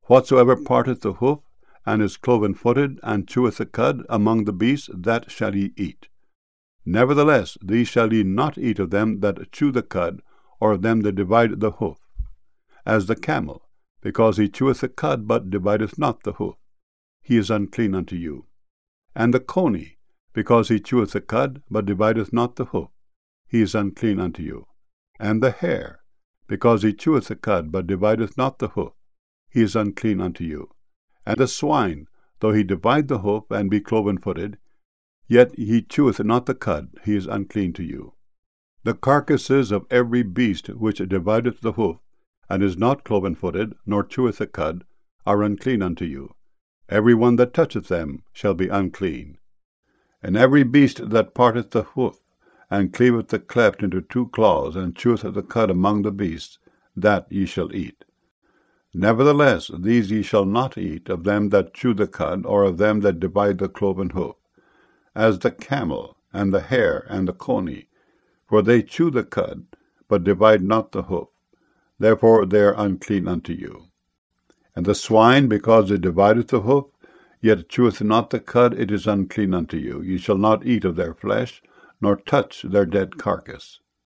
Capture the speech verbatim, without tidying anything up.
Whatsoever parteth the hoof, and is cloven-footed, and cheweth the cud among the beasts, that shall ye eat. Nevertheless, these shall ye not eat of them that chew the cud, or of them that divide the hoof. As the camel, because he cheweth the cud, but divideth not the hoof, he is unclean unto you. And the coney, because he cheweth the cud, but divideth not the hoof, he is unclean unto you. And the hare, because he cheweth the cud, but divideth not the hoof, he is unclean unto you. And the swine, though he divide the hoof, and be cloven-footed, yet he cheweth not the cud, he is unclean to you. The carcasses of every beast which divideth the hoof, and is not cloven-footed, nor cheweth the cud, are unclean unto you. Every one that toucheth them shall be unclean. And every beast that parteth the hoof, and cleaveth the cleft into two claws, and cheweth the cud among the beasts, that ye shall eat. Nevertheless, these ye shall not eat of them that chew the cud, or of them that divide the cloven hoof, as the camel, and the hare, and the coney, for they chew the cud, but divide not the hoof, therefore they are unclean unto you. And the swine, because it divideth the hoof, yet cheweth not the cud, it is unclean unto you. Ye shall not eat of their flesh, nor touch their dead carcass.